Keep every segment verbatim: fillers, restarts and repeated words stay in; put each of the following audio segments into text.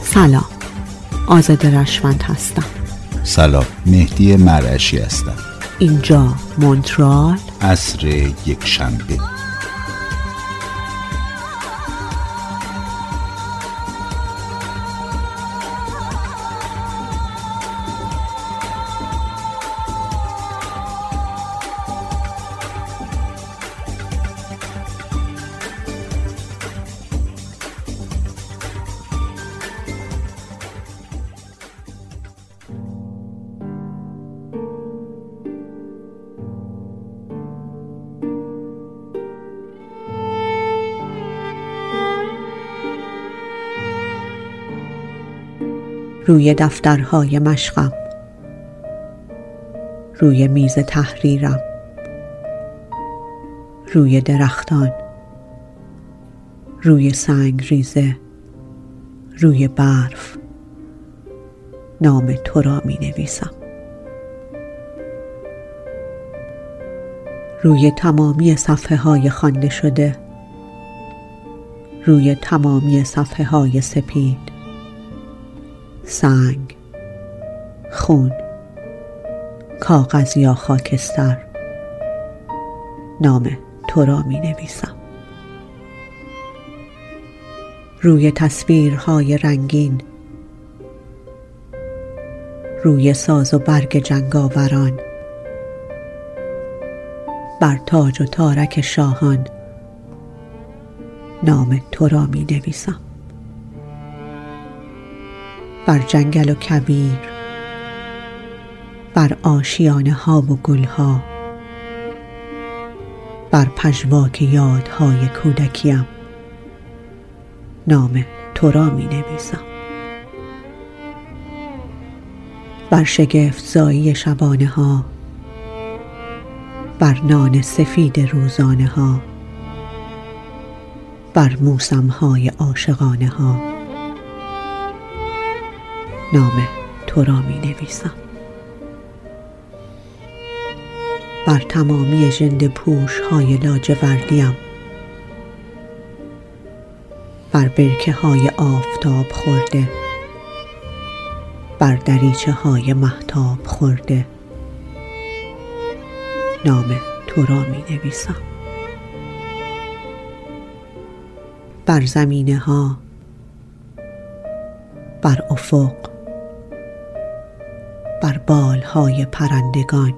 سلام، آزاده رشوند هستم. سلام، مهدی مرعشی هستم. اینجا مونترال، عصر یک شنبه. روی دفترهای مشقم، روی میز تحریرم، روی درختان، روی سنگ ریزه، روی برف، نام تو را می نویسم. روی تمامی صفحه های خوانده شده، روی تمامی صفحه های سپید، سنگ، خون، کاغذ یا خاکستر، نام تو را می نویسم. روی تصویرهای رنگین، روی ساز و برگ جنگاوران، بر تاج و تارک شاهان، نام تو را می نویسم. بر جنگل و کویر، بر آشیانه ها و گل ها، بر پژواک یادهای کودکیم، نام تو را می نویسم. بر شگفت زایی شبانه ها، بر نان سفید روزانه ها، بر موسم های عاشقانه ها، نام تو را می نویسم. بر تمامی ژنده پوش های لاجوردیم، بر برکه های آفتاب خورده، بر دریچه های مهتاب خورده، نام تو را می نویسم. بر زمینه ها، بر افق، بر بالهای پرندگان،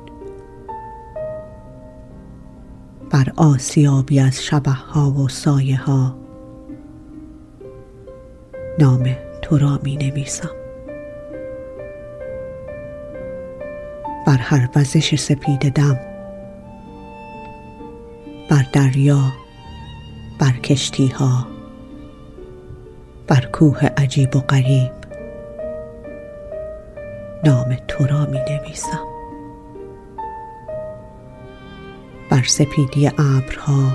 بر آسیابی از شبح ها و سایه ها، نام تو را می نویسم. بر هر وزش سپید دم، بر دریا، بر کشتی ها، بر کوه عجیب و غریب، نام تو را می نویسم. بر سپیدی ابرها،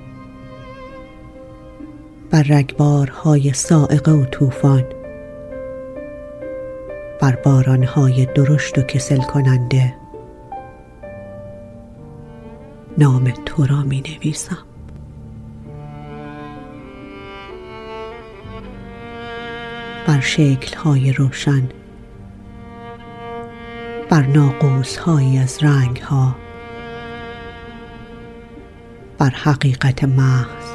بر رگبارهای صاعقه و طوفان، بر بارانهای درشت و کسل کننده، نام تو را می نویسم. بر شکل‌های روشن، بر ناقوس‌هایی از رنگ‌ها، بر حقیقت محض،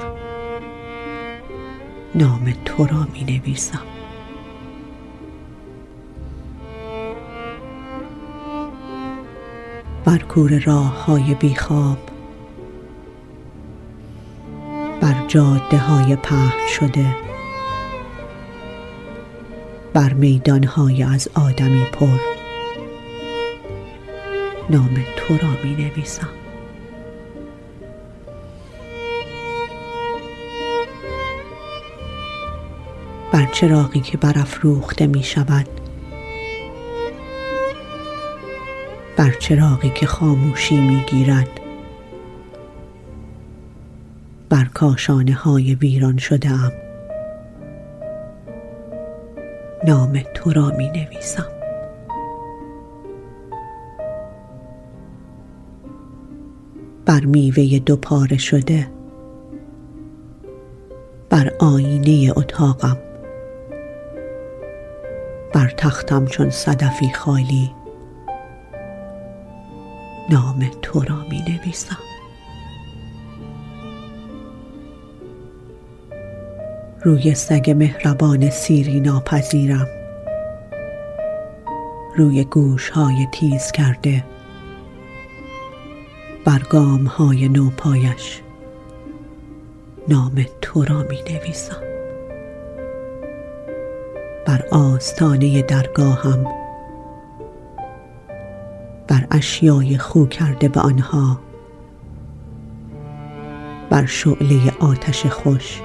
نام تو را می نویسم. بر کوره راه‌های بیخواب، بر جاده‌های پهن شده، بر میدان‌های از آدمی پر، نام تو را می نویسم. بر چراغی که برافروخته می شود، بر چراغی که خاموشی می گیرد، بر کاشانه های ویران شده ام، نام تو را می نویسم. بر میوه دو پاره شده، بر آینه اتاقم، بر تختم چون صدفی خالی نام تو را می نویسم. روی سگ مهربان سیری ناپذیرم، روی گوش‌های تیز کرده، بر گام‌های نوپایش نام تو را می نویسم. بر آستانه درگاهم، بر اشیای خو کرده به آنها، بر شعله آتش خوش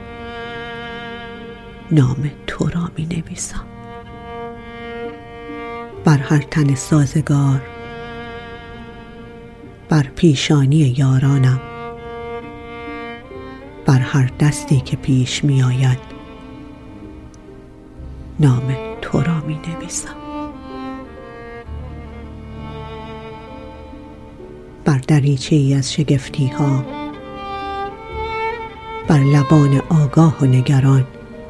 نام تو را می نویسم. بر هر تن سازگار، بر پیشانی یارانم، بر هر دستی که پیش می آید نام تو را می نویسم. بر دریچه ای از شگفتی ها، بر لبان آگاه و نگران،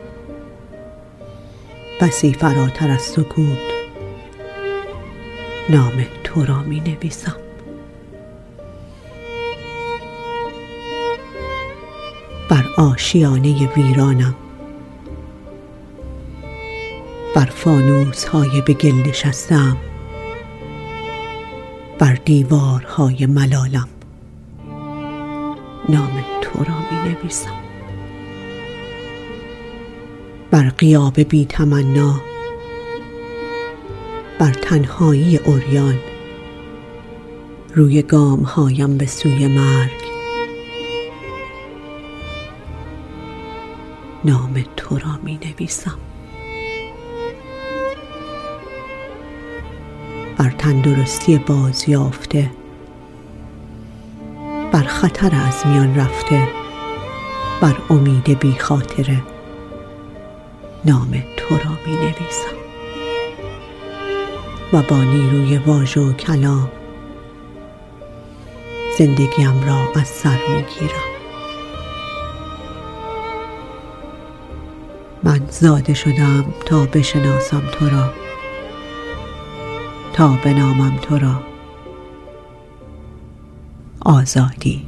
بسی فراتر از سکوت نام تو را می نویسم. بر آشیانه ویرانم، بر فانوس های به گل نشستم، بر دیوارهای ملالم نام تو را می نویسم. بر غیاب بی تمنا، بر تنهایی عریان، روی گام هایم به سوی مرگ نام تو را می نویسم. بر تندرستی بازیافته، بر خطر از میان رفته، بر امید بی خاطره نام تو را می نویسم. و با نیروی واژه و کلام زندگیم را از سر می گیرم. من زاده شدم تا بشناسم تو را، تا بنامم تو را آزادی.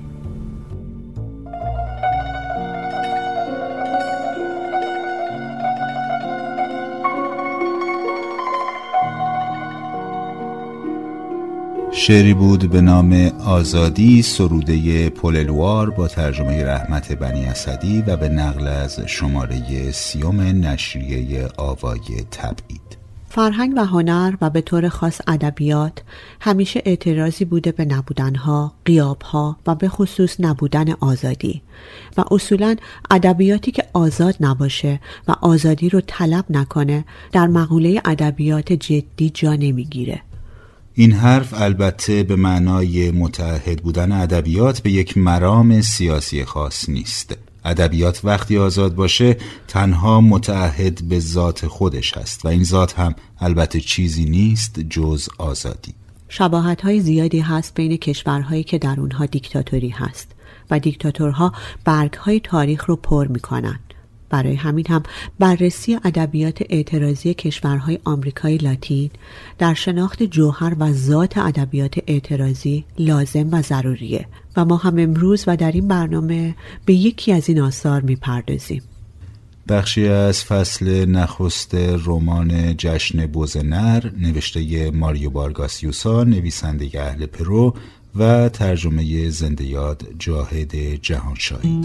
شعری بود به نام آزادی، سروده پل الوار با ترجمه رحمت بنی اسدی و به نقل از شماره سیوم نشریه آوای تبعید. فرهنگ و هنر و به طور خاص ادبیات همیشه اعتراضی بوده به نبودنها، غیابها و به خصوص نبودن آزادی و اصولاً ادبیاتی که آزاد نباشه و آزادی رو طلب نکنه در مقوله ادبیات جدی جا نمیگیره. این حرف البته به معنای متعهد بودن ادبیات به یک مرام سیاسی خاص نیست. ادبیات وقتی آزاد باشه تنها متعهد به ذات خودش هست و این ذات هم البته چیزی نیست جز آزادی. شباهت‌های زیادی هست بین کشورهایی که در اونها دیکتاتوری هست و دیکتاتورها برگ‌های تاریخ رو پر می‌کنن. برای همین هم بررسی ادبیات اعتراضی کشورهای آمریکای لاتین در شناخت جوهر و ذات ادبیات اعتراضی لازم و ضروریه و ما هم امروز و در این برنامه به یکی از این آثار میپردازیم. بخشی از فصل نخست رمان جشن بوزنر نوشته ماریو بارگاس یوسا، نویسنده اهل پرو و ترجمه زنده یاد جاهد جهانشاهی.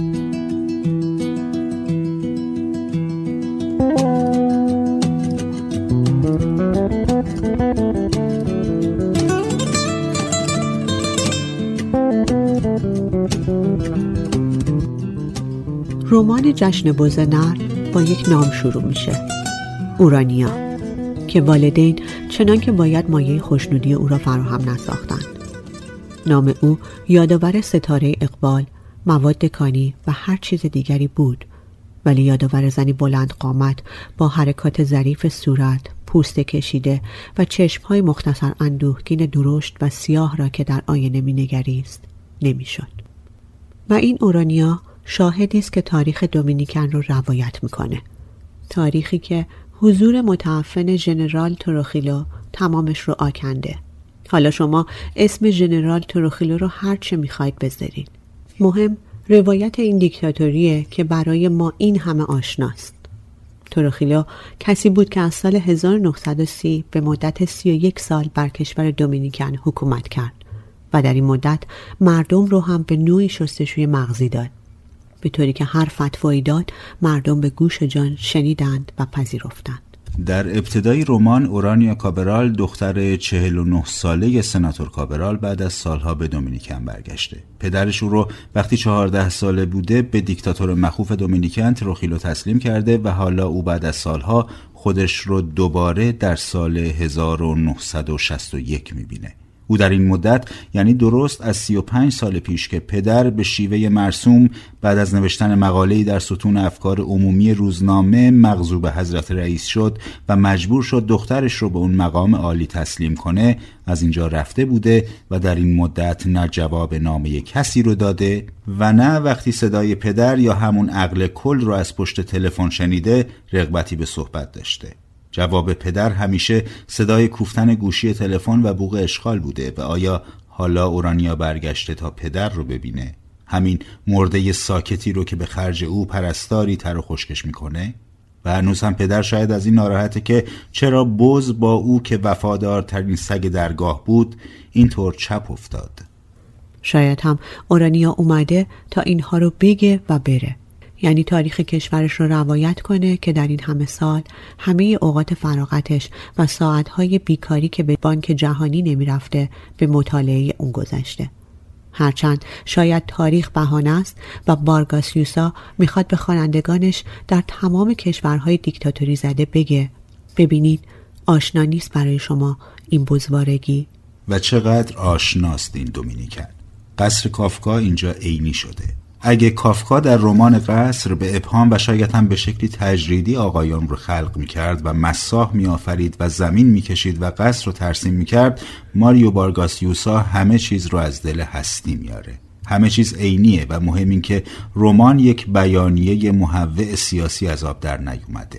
رمان جشن بوزنر با یک نام شروع میشه، اورانیا، که والدین چنان که باید مایه خوشنودی او را فراهم نساختند. نام او یادآور ستاره اقبال، مواد کانی و هر چیز دیگری بود، ولی یادآور زنی بلند قامت با حرکات ظریف صورت، پوست کشیده و چشمهای مختصر اندوهگین درشت و سیاه را که در آینه می‌نگریست نمی‌شد. و این اورانیا شاهدی است که تاریخ دومینیکن رو روایت میکنه. تاریخی که حضور متعفن ژنرال تروخیلو تمامش رو آکنده. حالا شما اسم ژنرال تروخیلو رو هر چه میخواید بذارید. مهم روایت این دیکتاتوریه که برای ما این همه آشناست. تروخیلو کسی بود که از سال هزار و نهصد و سی به مدت سی و یک سال بر کشور دومینیکن حکومت کرد و در این مدت مردم رو هم به نوعی شستشوی مغزی داد، به طوری که هر فتوایی داد مردم به گوش جان شنیدند و پذیرفتند. در ابتدای رمان اورانیا کابرال دختر چهل و نه ساله سناتور کابرال بعد از سالها به دومینیکن برگشته. پدرش او رو وقتی چهارده ساله بوده به دیکتاتور مخوف دومینیکن تروخیلو تسلیم کرده و حالا او بعد از سالها خودش رو دوباره در سال هزار و نهصد و شصت و یک میبینه. او در این مدت، یعنی درست از سی و پنج سال پیش که پدر به شیوه مرسوم بعد از نوشتن مقاله‌ای در ستون افکار عمومی روزنامه مغضوب حضرت رئیس شد و مجبور شد دخترش رو به اون مقام عالی تسلیم کنه، از اینجا رفته بوده و در این مدت نه جواب نامه کسی رو داده و نه وقتی صدای پدر یا همون عقل کل رو از پشت تلفن شنیده رغبتی به صحبت داشته. جواب پدر همیشه صدای کوفتن گوشی تلفن و بوق اشغال بوده و آیا حالا اورانیا برگشته تا پدر رو ببینه؟ همین مرده ساکتی رو که به خرج او پرستاری تر و خشکش میکنه؟ و هنوز هم پدر شاید از این ناراحته که چرا بز با او که وفادارترین سگ درگاه بود اینطور چپ افتاد. شاید هم اورانیا اومده تا اینها رو بگه و بره، یعنی تاریخ کشورش رو روایت کنه که در این همه سال همه اوقات فراغتش و ساعتهای بیکاری که به بانک جهانی نمی رفته به مطالعه اون گذشته. هرچند شاید تاریخ بهانه است و وارگاس یوسا میخواد به خوانندگانش در تمام کشورهای دیکتاتوری زده بگه ببینید آشنا نیست برای شما این بزوارگی. و چقدر آشناست این دومینیکن. قصر کافکا اینجا عینی شده. اگه کافکا در رمان قصر به ابهام و شاید هم به شکلی تجریدی آقایان رو خلق می‌کرد و مساح می‌آفرید و زمین می‌کشید و قصر رو ترسیم می‌کرد، ماریو وارگاس یوسا همه چیز رو از دل هستی میاره. همه چیز عینیه و مهم این که رمان یک بیانیه محوع سیاسی از آب در نیومده.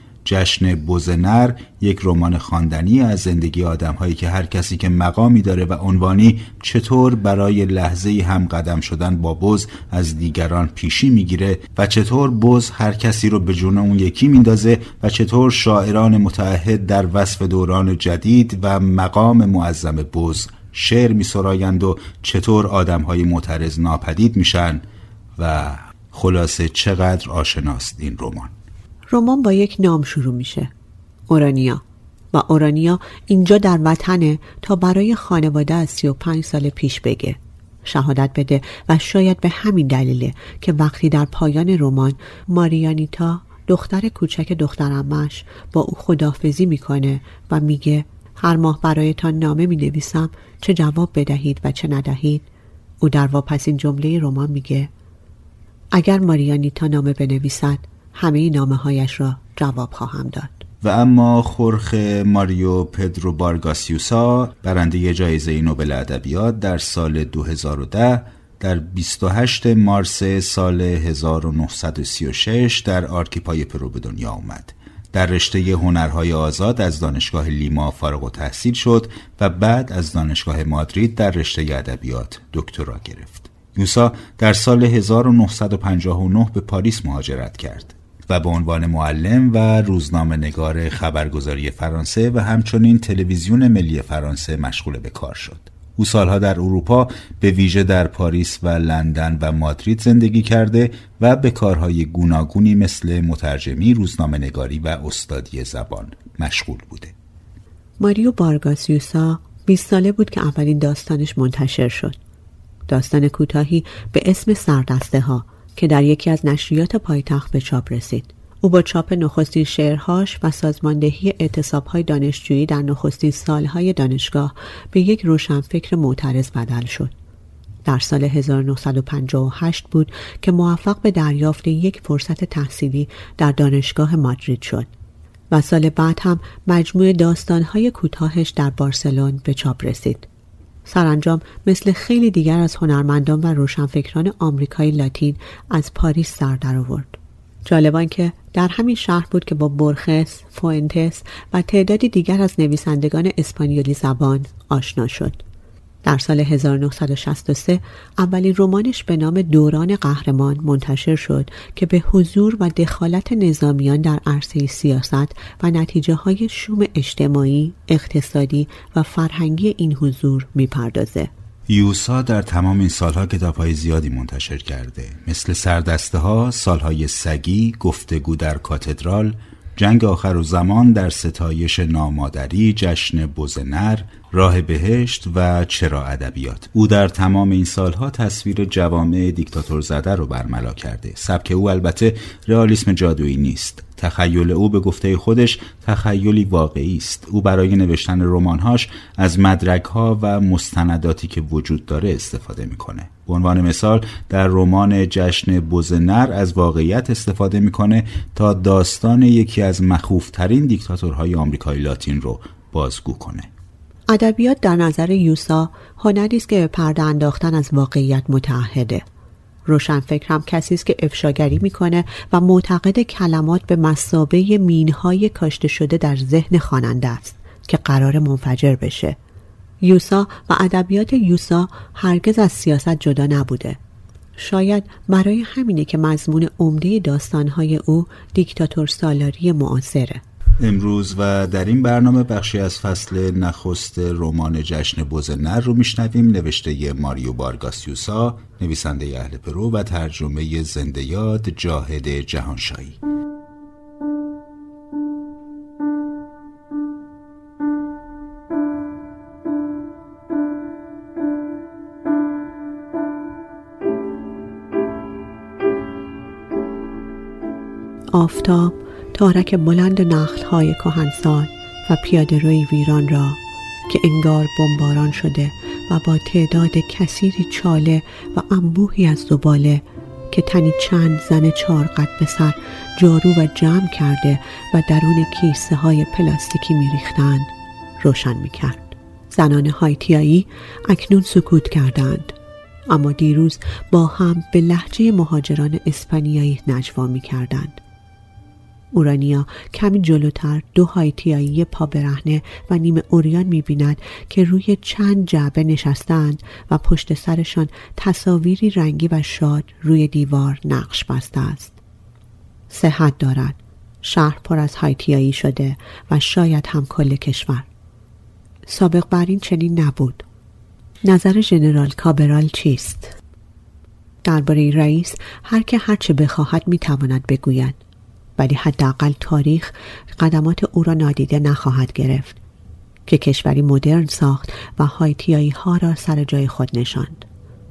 جشن بزنر یک رمان خواندنی از زندگی آدم‌هایی که هر کسی که مقامی داره و عنوانی چطور برای لحظه‌ای هم قدم شدن با بز از دیگران پیشی میگیره و چطور بز هر کسی رو به جون اون یکی میندازه و چطور شاعران متعهد در وصف دوران جدید و مقام معظم بز شعر می‌سرایند و چطور آدم‌های معترض ناپدید میشن و خلاصه چقدر آشناست این رمان. رمان با یک نام شروع میشه، اورانیا، و اورانیا اینجا در وطنه تا برای خانواده از سی و پنج سال پیش بگه، شهادت بده و شاید به همین دلیله که وقتی در پایان رمان ماریانیتا دختر کوچک دخترعمه‌اش با او خداحافظی میکنه و میگه هر ماه برایتان نامه مینویسم چه جواب بدهید و چه ندهید، او در واپسین جمله رمان میگه اگر ماریانیتا نامه بنویسد همه نامه هایش را جواب خواهم داد. و اما خورخ ماریو پدرو وارگاس یوسا برنده جایزه نوبل ادبیات در سال دو هزار و ده در بیست و هشتم مارس سال هزار و نهصد و سی و شش در آرکیپای پرو به دنیا آمد. در رشته هنرهای آزاد از دانشگاه لیما فارغ التحصیل شد و بعد از دانشگاه مادرید در رشته ادبیات دکترا گرفت. یوسا در سال هزار و نهصد و پنجاه و نه به پاریس مهاجرت کرد و به عنوان معلم و روزنامه نگار خبرگزاری فرانسه و همچنین تلویزیون ملی فرانسه مشغول به کار شد. او سالها در اروپا به ویژه در پاریس و لندن و مادرید زندگی کرده و به کارهای گوناگونی مثل مترجمی، روزنامه نگاری و استادی زبان مشغول بوده. ماریو وارگاس یوسا بیست ساله بود که اولین داستانش منتشر شد. داستان کوتاهی به اسم سردسته ها که در یکی از نشریات پایتخت به چاپ رسید. او با چاپ نخستین شعرهاش و سازماندهی اعتصاب‌های دانشجویی در نخستین سالهای دانشگاه به یک روشنفکر معترض بدل شد. در سال هزار و نهصد و پنجاه و هشت بود که موفق به دریافت یک فرصت تحصیلی در دانشگاه مادرید شد و سال بعد هم مجموعه داستان‌های کوتاهش در بارسلون به چاپ رسید. سرانجام مثل خیلی دیگر از هنرمندان و روشنفکران آمریکای لاتین از پاریس سر درآورد. جالبان که در همین شهر بود که با بورخس، فوئنتس و تعدادی دیگر از نویسندگان اسپانیولی زبان آشنا شد. در سال هزار و نهصد و شصت و سه اولین رمانش به نام دوران قهرمان منتشر شد که به حضور و دخالت نظامیان در عرصه سیاست و نتیجه های شوم اجتماعی، اقتصادی و فرهنگی این حضور میپردازه. یوسا در تمام این سالها کتاب‌های زیادی منتشر کرده، مثل سردسته ها، سالهای سگی، گفتگو در کاتدرال، جنگ آخر و زمان، در ستایش نامادری، جشن بزنر، راه بهشت و چرا ادبیات. او در تمام این سالها تصویر جوامع دیکتاتور زده رو برملا کرده. سبک او البته رئالیسم جادویی نیست. تخیل او به گفته خودش تخیلی واقعی است. او برای نوشتن رمان‌هاش از مدرک‌ها و مستنداتی که وجود داره استفاده می‌کنه. به عنوان مثال در رمان جشن بزنر از واقعیت استفاده می‌کنه تا داستان یکی از مخوف‌ترین دیکتاتورهای آمریکای لاتین رو بازگو کنه. ادبیات در نظر یوسا هنری است که به پرده انداختن از واقعیت متعهده. روشنفکر هم کسی است که افشاگری میکنه و معتقد کلمات به مثابه مینهای کاشته شده در ذهن خواننده است که قرار منفجر بشه. یوسا و ادبیات یوسا هرگز از سیاست جدا نبوده. شاید برای همینه که مضمون عمده داستانهای او دیکتاتور سالاری معاصره. امروز و در این برنامه بخشی از فصل نخست رمان جشن بزنر رو میشنویم، نوشته ماریو بارگاس یوسا، نویسنده اهل پرو و ترجمه زنده یاد جاهد جهانشاهی. آفتاب تارک بلند نخل‌های کهنسال و پیاده‌روی ویران را که انگار بمباران شده و با تعداد کثیری چاله و انبوهی از زباله که تنی چند زن چهار قد به سر جارو و جمع کرده و درون کیسه های پلاستیکی میریختند روشن میکرد. زنان هایتیایی اکنون سکوت کردند، اما دیروز با هم به لهجه مهاجران اسپانیایی نجوا میکردند. اورانیا کمی جلوتر دو هایتیایی پا برهنه و نیمه عریان می‌بیند که روی چند جعبه نشستند و پشت سرشان تصاویری رنگی و شاد روی دیوار نقش بسته است. صحت دارد. شهر پر از هایتیایی شده و شاید هم کل کشور. سابق بر این چنین نبود. نظر ژنرال کابرال چیست؟ درباره رئیس هر که هر چه بخواهد می‌تواند بگوید، ولی حداقل تاریخ قدمات او را نادیده نخواهد گرفت که کشوری مدرن ساخت و هایتیایی ها را سر جای خود نشاند.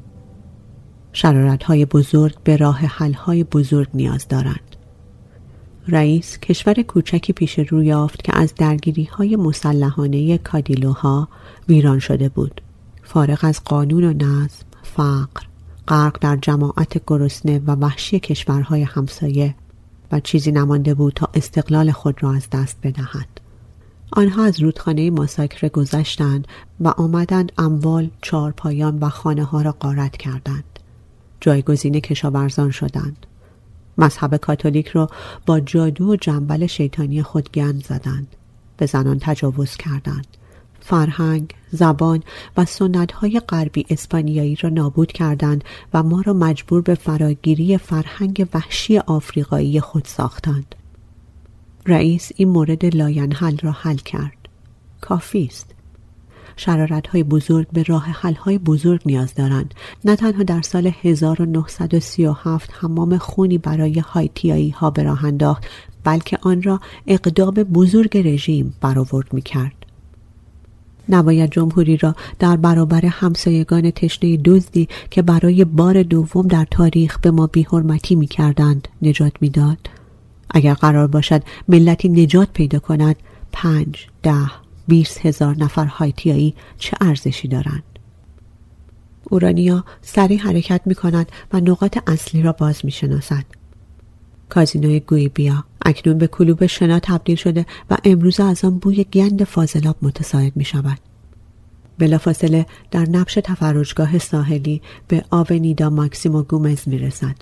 شرارت های بزرگ به راه حل های بزرگ نیاز دارند. رئیس کشور کوچکی پیش رو یافت که از درگیری های مسلحانه کادیلوها ویران شده بود. فارغ از قانون و نظم، فقر، غرق در جماعت گرسنه و وحشی کشورهای همسایه و چیزی نمانده بود تا استقلال خود را از دست بدهد. آنها از رودخانه ماساکره گذشتند و آمدند اموال، چارپایان و خانه ها را غارت کردند. جایگزین کشاورزان شدند. مذهب کاتولیک را با جادو و جنبل شیطانی خود گند زدند. به زنان تجاوز کردند. فرهنگ، زبان و سنت‌های غربی اسپانیایی را نابود کردند و ما را مجبور به فراگیری فرهنگ وحشی آفریقایی خود ساختند. رئیس این مورد لاینحل را حل کرد. کافی است. شرارت‌های بزرگ به راه حل‌های بزرگ نیاز دارند. نه تنها در سال هزار و نهصد و سی و هفت حمام خونی برای هایتیایی‌ها به راه انداخت، بلکه آن را اقدام بزرگ رژیم برآورد می‌کرد. نباید جمهوری را در برابر همسایگان تشنه دزدی که برای بار دوم در تاریخ به ما بی‌حرمتی می‌کردند نجات می‌داد. اگر قرار باشد ملتی نجات پیدا کند، پنج، ده، بیست هزار نفر هایتیایی چه ارزشی دارند؟ اورانیا سریع حرکت می‌کند و نقاط اصلی را باز می‌شناسد. کازینوی گویبیا اکنون به کلوب شنا تبدیل شده و امروز از آن بوی گند فاضلاب متساعد می شود. بلافاصله در نبش تفرجگاه ساحلی به آونیدا ماکسیمو گومز می رسد.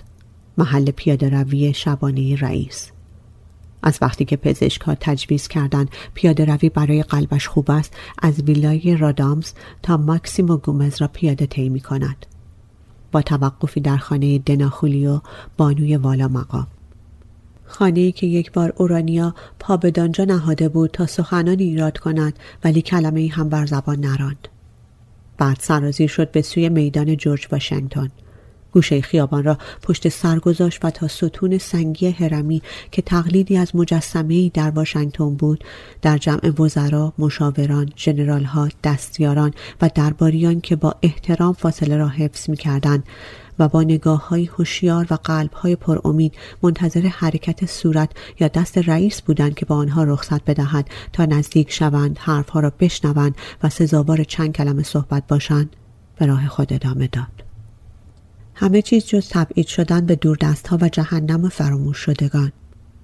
محل پیاده روی شبانه رئیس. از وقتی که پزشک‌ها تجویز کردند پیاده روی برای قلبش خوب است، از ویلای رادامز تا ماکسیمو گومز را پیاده طی می‌کند، با توقفی در خانه دناخولیو، بانوی والا مقام. خانه‌ای که یک بار اورانیا پا به دانجا نهاده بود تا سخنانی ایراد کند، ولی کلمه‌ای هم بر زبان نراند. بعد سرازیر شد به سوی میدان جورج واشنگتن. گوشه خیابان را پشت سر گذاشت و تا ستون سنگی هرمی که تقلیدی از مجسمه‌ای در واشنگتن بود، در جمع وزرا، مشاوران، ژنرال‌ها، دستیاران و درباریان که با احترام فاصله را حفظ می‌کردند و با نگاه‌های هوشیار و قلب‌های پرامید منتظر حرکت صورت یا دست رئیس بودند که با آنها رخصت بدهد تا نزدیک شوند، حرف‌ها را بشنوند و سزاوار چند کلمه صحبت باشند، به راه خود ادامه داد. همه چیز جز تبعید شدن به دوردست‌ها و جهنم فراموش شدگان.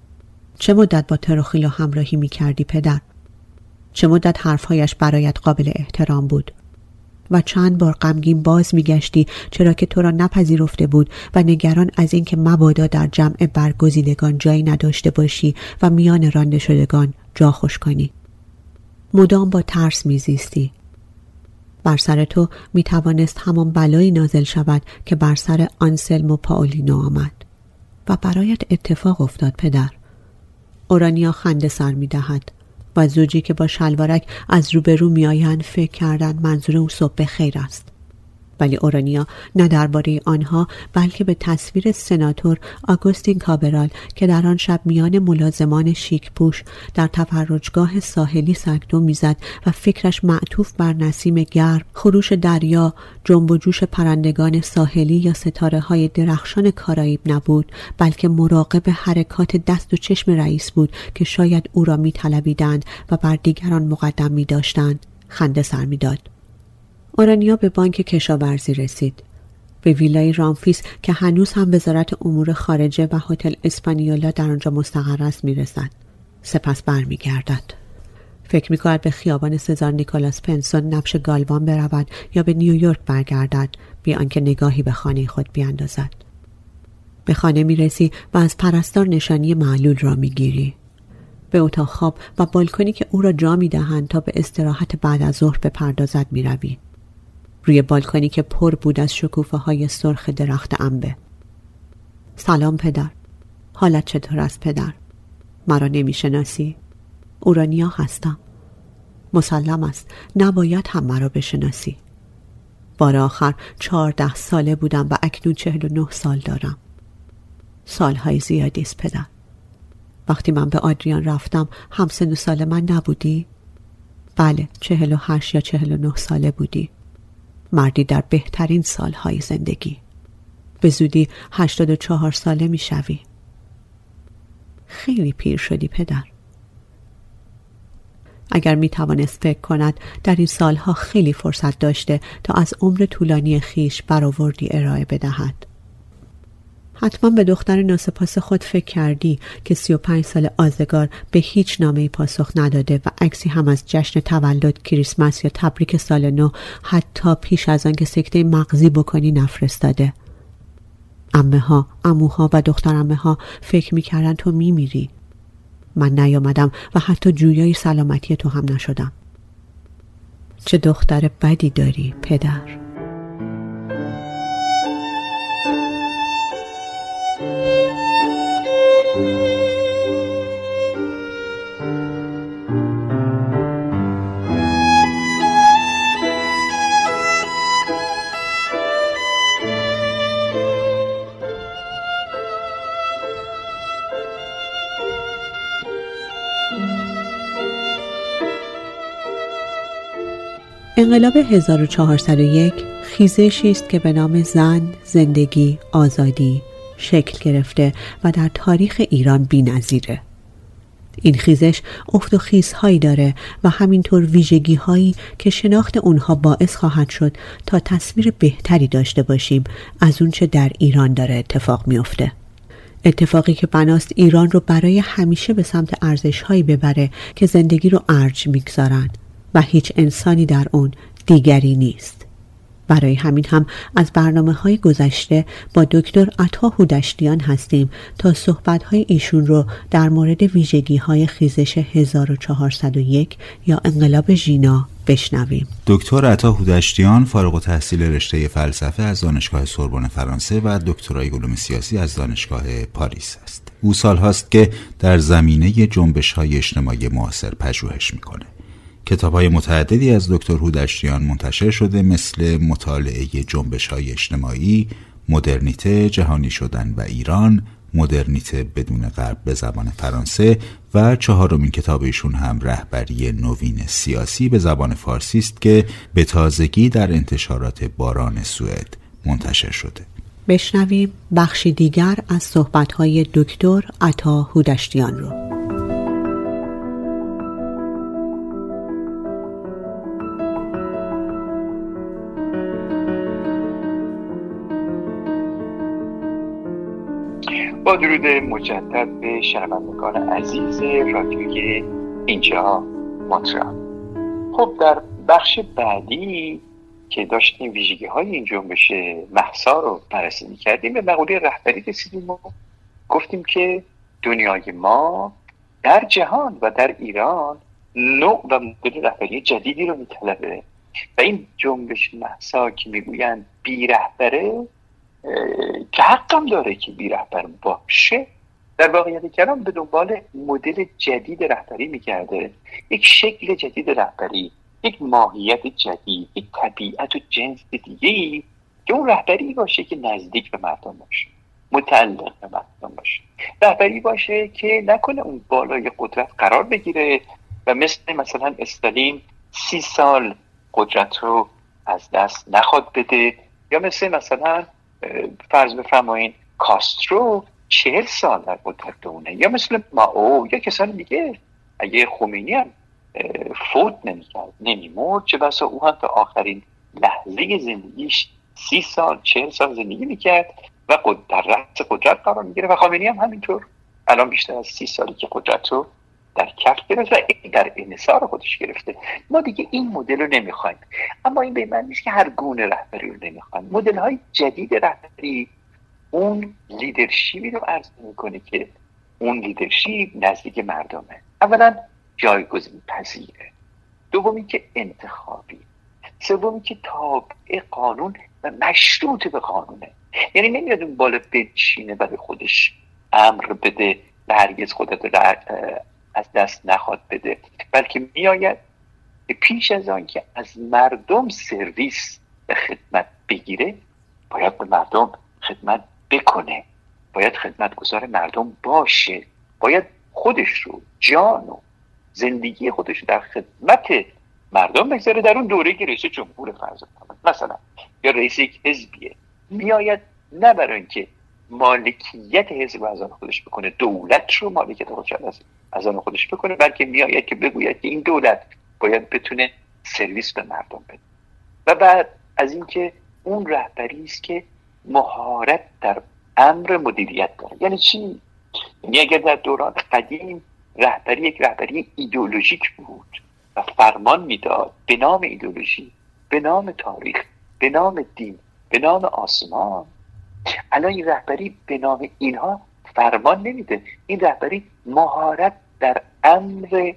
چه مدت با تروخیلو همراهی می‌کردی پدر؟ چه مدت حرفهایش برایت قابل احترام بود؟ و چند بار غمگین باز می‌گشتی چرا که تو را نپذیرفته بود و نگران از این که مبادا در جمع برگزیدگان جایی نداشته باشی و میان رانده شدگان جا خوش کنی. مدام با ترس می‌زیستی. بر سر تو می توانست همان بلایی نازل شود که بر سر آنسلمو پائولینو آمد و برایت اتفاق افتاد پدر. اورانیا خنده سر می دهد و زوجی که با شلوارک از روبرو می آیند فکر کردند منظور او صبح خیر است. ولی اورانیا نه درباره آنها بلکه به تصویر سناتور آگوستین کابرال که در آن شب میان ملازمان شیک پوش در تفرجگاه ساحلی سکدو میزد و فکرش معطوف بر نسیم گرم، خروش دریا، جنب و جوش پرندگان ساحلی یا ستاره های درخشان کارائیب نبود، بلکه مراقب حرکات دست و چشم رئیس بود که شاید او را میطلبیدند و بر دیگران مقدم میداشتند، خنده سر میداد. اورانیا به بانک کشاورزی رسید، به ویلای رامفیس که هنوز هم وزارت امور خارجه و هتل اسپانیولا در آنجا مستقر است میرسد. سپس برمیگردد. فکر میکند به خیابان سزار نیکولاس پنسون نبش گالوان برود یا به نیویورک برگردد، بی آنکه نگاهی به خانه خود بیاندازد. به خانه میرسی و از پرستار نشانی معلول را میگیری. به اتاق خواب و بالکنی که او را جا میدهند تا به استراحت بعد از ظهر بپردازد میروی. روی بالکنی که پر بود از شکوفه های سرخ درخت انبه. سلام پدر. حالت چطور است پدر؟ مرا نمیشناسی؟ اورانیا هستم. مسلم است نباید هم مرا بشناسی. بار آخر چهارده ساله بودم و اکنون چهل و نه سال دارم. سالهای زیادی است پدر. وقتی من به آدریان رفتم همسن و سال من نبودی؟ بله، چهل و هشت یا چهل و نه ساله بودی. مردی در بهترین سالهای زندگی. به زودی هشتاد و چهار ساله می شوی. خیلی پیر شدی پدر. اگر می توانست فکر کند در این سالها خیلی فرصت داشته تا از عمر طولانی خیش برآوردی ارائه بدهد. حتما به دختر ناسپاس خود فکر کردی که سی و پنج سال آزگار به هیچ نامه‌ای پاسخ نداده و عکسی هم از جشن تولد، کریسمس یا تبریک سال نو حتی پیش از آن که سکته مغزی بکنی نفرستاده. عمه ها، عموها و دختر عمه ها فکر می‌کردن تو می‌میری. من نیامدم و حتی جویای سلامتی تو هم نشدم. چه دختر بدی داری پدر. انقلاب هزار و چهارصد و یک خیزشی است که به نام زن، زندگی، آزادی شکل گرفته و در تاریخ ایران بی‌نظیره. این خیزش افت و خیزهایی داره و همینطور ویژگی هایی که شناخت اونها باعث خواهد شد تا تصویر بهتری داشته باشیم از اون چه در ایران داره اتفاق میفته. اتفاقی که بناست ایران رو برای همیشه به سمت ارزش‌هایی ببره که زندگی رو ارج میگذارن و هیچ انسانی در اون دیگری نیست. برای همین هم از برنامه‌های گذشته با دکتر عطا هودشتیان هستیم تا صحبت‌های ایشون رو در مورد ویژگی‌های خیزش هزار و چهارصد و یک یا انقلاب ژینا بشنویم. دکتر عطا هودشتیان فارغ التحصیل رشته فلسفه از دانشگاه سوربن فرانسه و دکترای علوم سیاسی از دانشگاه پاریس است. او سال‌هاست که در زمینه جنبش‌های اجتماعی معاصر پژوهش می‌کنه. کتاب‌های متعددی از دکتر هودشتیان منتشر شده، مثل مطالعه جنبش‌های اجتماعی، مدرنیته، جهانی شدن و ایران، مدرنیته بدون غرب به زبان فرانسه و چهارمین کتاب ایشون هم رهبری نوین سیاسی به زبان فارسی است که به تازگی در انتشارات باران سوئد منتشر شده. بشنویم بخشی دیگر از صحبت‌های دکتر عطا هودشتیان رو. با درود مجدد به شنوندگان عزیز رادیوی اینجا مونترال. خب در بخش بعدی که داشتیم ویژگی های این جنبش مهسا رو بررسی می‌کردیم، به مقوله رهبری رسیدیم و گفتیم که دنیای ما در جهان و در ایران نوع و مدل رهبری جدیدی رو می‌طلبه و این جنبش مهسا که میگویند بی رهبره که حقم داره که بی رهبر باشه، در واقعیت کلام به دنبال مدل جدید رهبری میگرده، یک شکل جدید رهبری، یک ماهیت جدید، یک طبیعت و جنس دیگه‌ای که اون رهبری باشه که نزدیک به مردم باشه، متعلق به مردم باشه، رهبری باشه که نکنه اون بالای قدرت قرار بگیره و مثل مثلا استالین سی سال قدرت رو از دست نخواد بده، یا مثل مثلا فرض بفرمایین کاسترو چهل سال در قدرت بمونه، یا مثل ماو یا کسان دیگه. اگه خمینی هم فوت نمی‌کرد، نمی‌مرد، چه بسا او هم تا آخرین لحظه زندگیش سی سال چهل سال زندگی می‌کرد و در رأس قدرت قرار می‌گیره. و خامنه‌ای هم همینطور الان بیشتر از سی سالی که قدرت رو در کف گرفت و در انحصار خودش گرفته. ما دیگه این مدل رو نمیخوایم، اما این به معنی نیست که هر گونه رهبری رو نمیخوایم. مدل های جدید رهبری اون لیدرشیپی رو عرض میکنه که اون لیدرشیپ نزدیک مردمه. اولا جایگزین پذیره، دومی که انتخابی، سومی که تابع قانون و مشروط به قانونه. یعنی نمیاد اون بالا بنشینه برای خودش امر بده و هرگز خودت رو از دست نخواد بده، بلکه میآید پیش از آن که از مردم سرویس به خدمت بگیره باید به مردم خدمت بکنه، باید خدمتگزار مردم باشه، باید خودش رو، جان و زندگی خودش رو در خدمت مردم بگذاره. در اون دوره که رئیس جمهور فرض کنید مثلا یا رئیس یک حزبیه، میآید نه برای اینکه مالکیت حزب از آن خودش بکنه، دولت رو مالکیت خودش از آن خودش بکنه، بلکه میآید که بگوید که این دولت باید بتونه سرویس به مردم بده. و بعد از اینکه اون رهبری است که مهارت در امر مدیریت داره. یعنی چی؟ یعنی اگر در دوران قدیم رهبری یک رهبری ایدئولوژیک بود و فرمان میداد به نام ایدئولوژی، به نام تاریخ، به نام دین، به نام آسمان، الان این رهبری به نام اینها فرمان نمیده. این رهبری مهارت در امر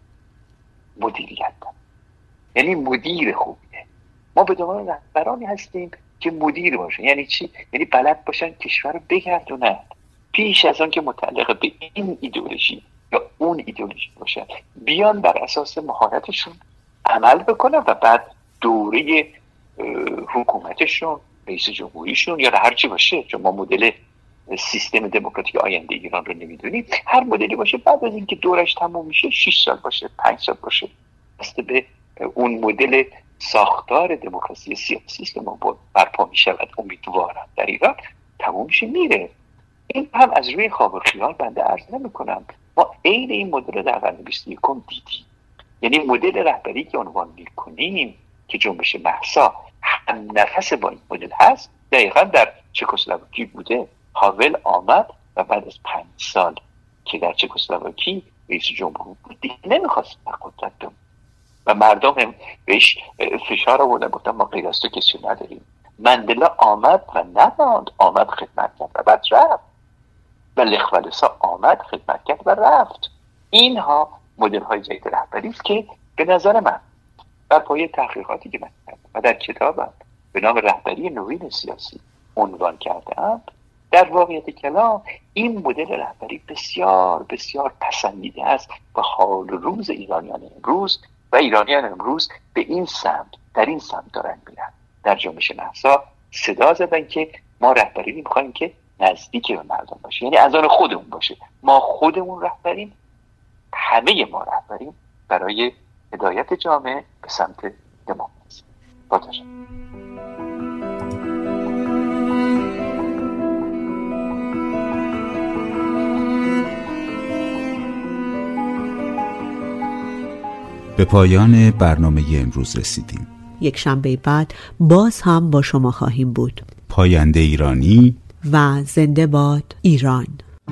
مدیریت داره، یعنی مدیر خوبیه. ما به دنبال رهبرانی هستیم که مدیر باشن. یعنی چی؟ یعنی بلد باشن کشور رو بگردونن پیش از آن که متعلق به این ایدئولوژی یا اون ایدئولوژی باشن، بیان بر اساس مهارتشون عمل بکنن و بعد دوره حکومتشون، رئیس جمهوریشون یا هر چی باشه، چون ما مدل سیستم دموکراتیک آینده ایران رو نمیدونیم، هر مدلی باشه، بعد از اینکه دورش تموم میشه شش سال باشه، پنج سال باشه، بسته به اون مدل ساختار دموکراسی سیاسی که ما برپا میشود امیدوارم در ایران تموم میشه میره. این هم از روی خواب و خیال بنده عرض نمیکنم، ما عین این مدل در قرن بیست و یکم دیدیم. یعنی مدل رهبری که عنوان میکنیم که جنبش مهسا هم نفس با این مدل هست، دقیقا در چکسلواکی بوده. هاول آمد و بعد از پنج سال که در چکسلواکی رئیس جمهور بود دیگه نمیخواست در قدرت بمونه، و مردم هم بهش فشار آوردن، گفتن ما غیر از تو کسی نداریم. مندلا آمد و نماند، آمد خدمت کرد و بعد رفت. و لخولسا آمد خدمت کرد و رفت. اینها مدل های جدید رهبری است که به نظر من بر پایه تحقیقاتی که من کردم و در کتابم به نام رهبری نوین سیاسی عنوان کردم، در واقعیت کلام این مدل رهبری بسیار بسیار پسندیده است و حال روز ایرانیان امروز و ایرانیان امروز به این سمت در این سمت دارن میرن. در جنبش شناسا صدا زدن که ما رهبری میخوایم که نزدیک به مردم باشه، یعنی از آن خودمون باشه. ما خودمون رهبریم، همه ما رهبریم برای هدایت جامعه به سمت دموکراسی. با تشکر. به پایان برنامه امروز رسیدیم. یک شنبه بعد باز هم با شما خواهیم بود. پاینده ایرانی و زنده باد ایران.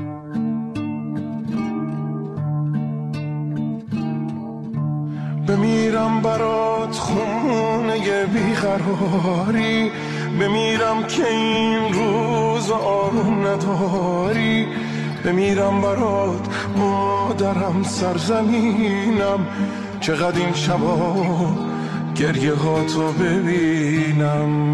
بمیرم برات خونه بیقراری، بمیرم که این روز آروم نداری، بمیرم برات مادرم سرزمینم، چقدر این شبا گریه ها تو ببینم.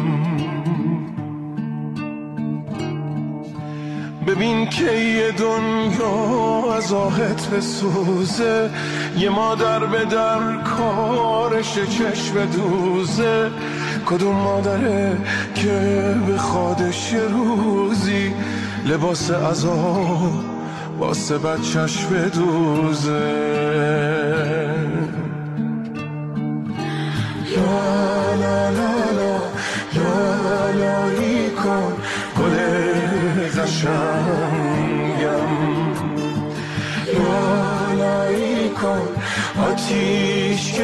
ببین که یه دنیا از آهت بسوزه، یه مادر به در کارش چشم دوزه، کدوم مادره که به خودش یه روزی لباس عذاب واسه بچهش بدوزه. لا لا لا لا لا لایی کن گل قشنگم، لا لایی کن آتیش